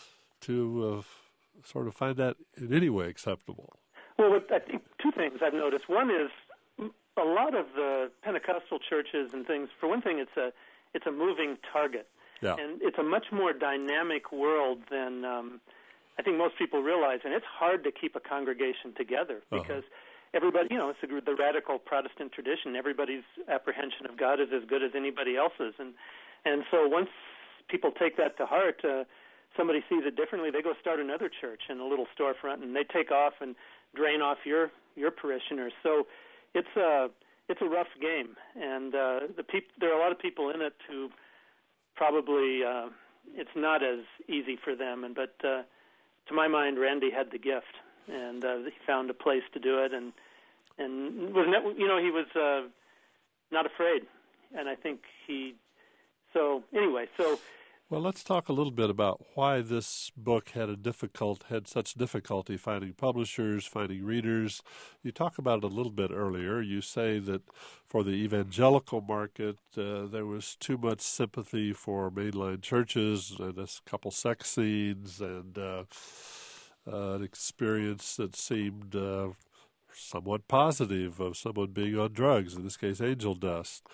sort of find that in any way acceptable.
Well, I think two things I've noticed. One is a lot of the Pentecostal churches and things, for one thing, it's a moving target.
Yeah.
And it's a much more dynamic world than I think most people realize. And it's hard to keep a congregation together because everybody, it's the radical Protestant tradition. Everybody's apprehension of God is as good as anybody else's. And so once people take that to heart, somebody sees it differently, they go start another church in a little storefront, and they take off and drain off your parishioners. So it's a rough game, and there are a lot of people in it who probably it's not as easy for them. But to my mind, Randy had the gift, and he found a place to do it, and was he was not afraid, and I think So anyway.
Well, let's talk a little bit about why this book had such difficulty finding publishers, finding readers. You talk about it a little bit earlier. You say that for the evangelical market, there was too much sympathy for mainline churches and a couple sex scenes and an experience that seemed somewhat positive of someone being on drugs, in this case angel dust.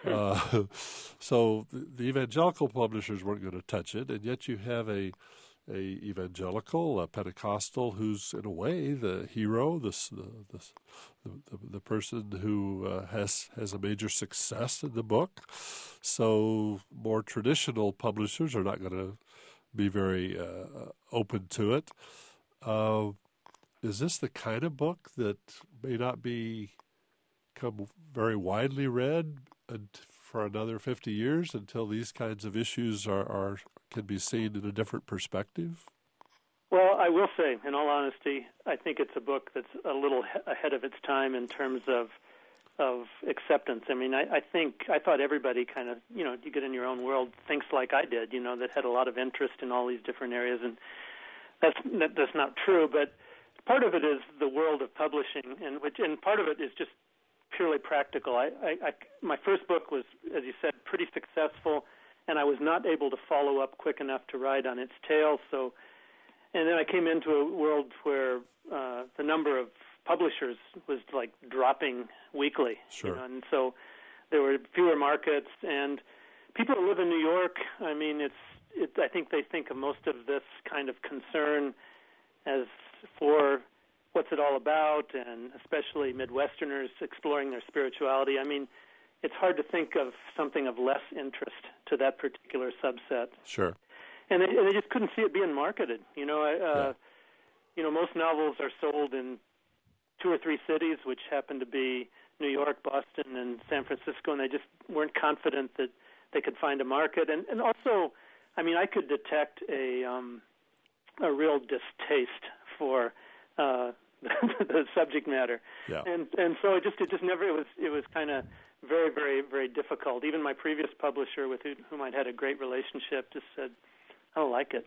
So the evangelical publishers weren't going to touch it, and yet you have a evangelical, a Pentecostal, who's in a way the hero, the person who has a major success in the book. So more traditional publishers are not going to be very open to it. Is this the kind of book that may not become very widely read for another 50 years until these kinds of issues can be seen in a different perspective?
Well, I will say, in all honesty, I think it's a book that's a little ahead of its time in terms of acceptance. I mean, I thought everybody kind of, you get in your own world, thinks like I did, that had a lot of interest in all these different areas, and that's not true. But part of it is the world of publishing, and part of it is just purely practical. My first book was, as you said, pretty successful, and I was not able to follow up quick enough to ride on its tail. And then I came into a world where the number of publishers was like dropping weekly.
Sure.
And so there were fewer markets, and people who live in New York, I mean, I think they think of most of this kind of concern as for what's it all about, and especially Midwesterners exploring their spirituality. I mean, it's hard to think of something of less interest to that particular subset.
Sure.
And they just couldn't see it being marketed. Most novels are sold in 2 or 3 cities, which happen to be New York, Boston, and San Francisco, and they just weren't confident that they could find a market. And also, I mean, I could detect a real distaste for the subject matter, and so it just never. It was kind of very, very, very difficult. Even my previous publisher, with whom I'd had a great relationship, just said, "I don't like it."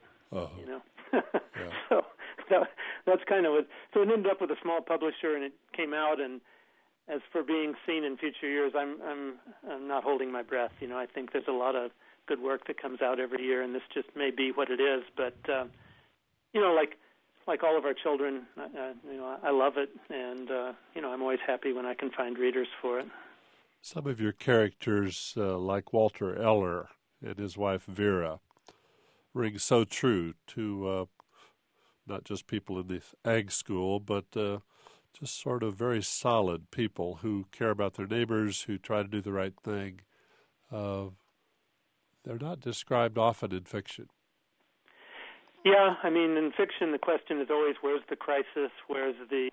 So that's kind of what. So it ended up with a small publisher, and it came out. And as for being seen in future years, I'm not holding my breath. I think there's a lot of good work that comes out every year, and this just may be what it is. But like all of our children, I love it, and I'm always happy when I can find readers for it.
Some of your characters, like Walter Eller and his wife Vera, ring so true to not just people in the ag school, but just sort of very solid people who care about their neighbors, who try to do the right thing. They're not described often in fiction.
Yeah, I mean, in fiction, the question is always, where's the crisis? Where's the,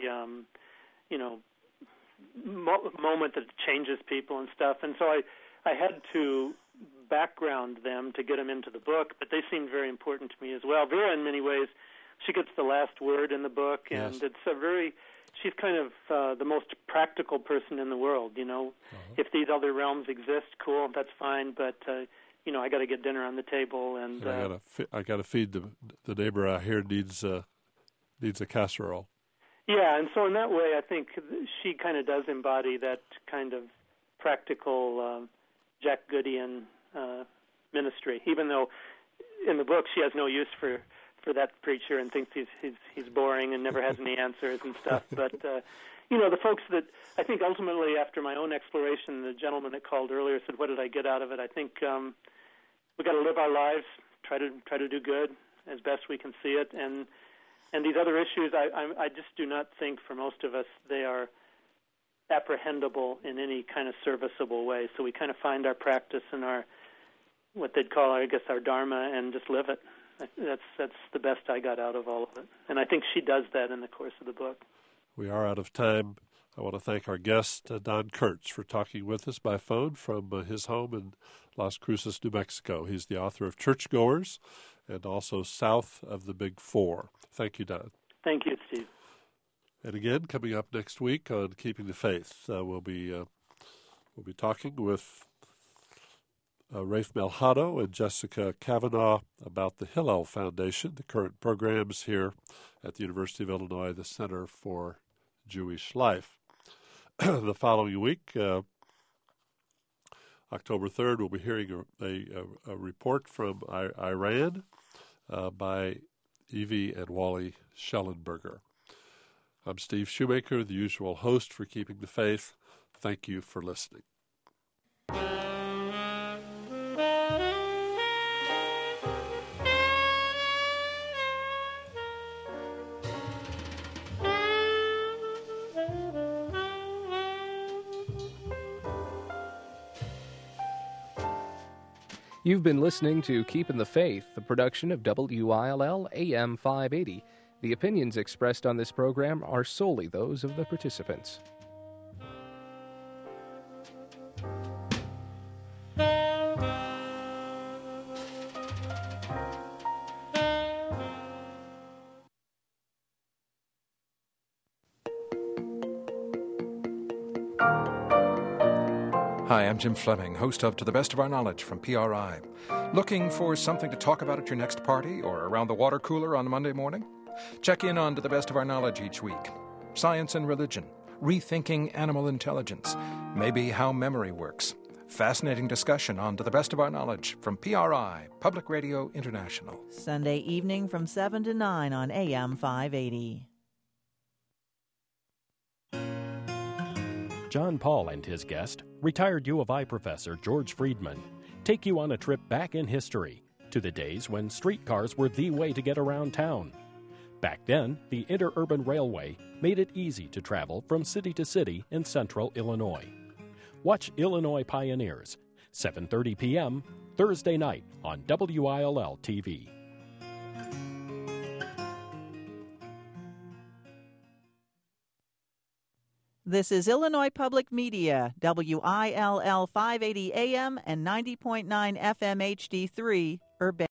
moment that changes people and stuff? And so I had to background them to get them into the book, but they seemed very important to me as well. Vera, in many ways, she gets the last word in the book, and she's kind of the most practical person in the world, If these other realms exist, cool, that's fine, but I got to get dinner on the table, and
I got to feed the neighbor out here needs a casserole.
Yeah, and so in that way, I think she kind of does embody that kind of practical Jack Goodean ministry. Even though in the book she has no use for that preacher and thinks he's boring and never has any answers and stuff, but. The folks that I think ultimately, after my own exploration, the gentleman that called earlier said, "What did I get out of it?" I think we got to live our lives, try to do good as best we can see it, and these other issues, I just do not think for most of us they are apprehendable in any kind of serviceable way. So we kind of find our practice and our what they'd call, I guess, our dharma, and just live it. That's the best I got out of all of it, and I think she does that in the course of the book.
We are out of time. I want to thank our guest, Don Kurtz, for talking with us by phone from his home in Las Cruces, New Mexico. He's the author of Churchgoers and also South of the Big Four. Thank you, Don.
Thank you, Steve.
And again, coming up next week on Keeping the Faith, we'll be talking with Rafe Malhado and Jessica Kavanaugh about the Hillel Foundation, the current programs here at the University of Illinois, the Center for Jewish Life. The following week, October 3rd, we'll be hearing a report from Iran by Evie and Wally Schellenberger. I'm Steve Shoemaker, the usual host for Keeping the Faith. Thank you for listening.
You've been listening to Keeping the Faith, a production of WILL AM 580. The opinions expressed on this program are solely those of the participants.
Hi, I'm Jim Fleming, host of To the Best of Our Knowledge from PRI. Looking for something to talk about at your next party or around the water cooler on Monday morning? Check in on To the Best of Our Knowledge each week. Science and religion, rethinking animal intelligence, maybe how memory works. Fascinating discussion on To the Best of Our Knowledge from PRI, Public Radio International.
Sunday evening from 7 to 9 on AM 580.
John Paul and his guest, retired U of I professor George Friedman, take you on a trip back in history to the days when streetcars were the way to get around town. Back then, the Interurban Railway made it easy to travel from city to city in central Illinois. Watch Illinois Pioneers, 7:30 p.m., Thursday night on WILL TV.
This is Illinois Public Media, WILL 580 AM and 90.9 FM HD3, Urbana.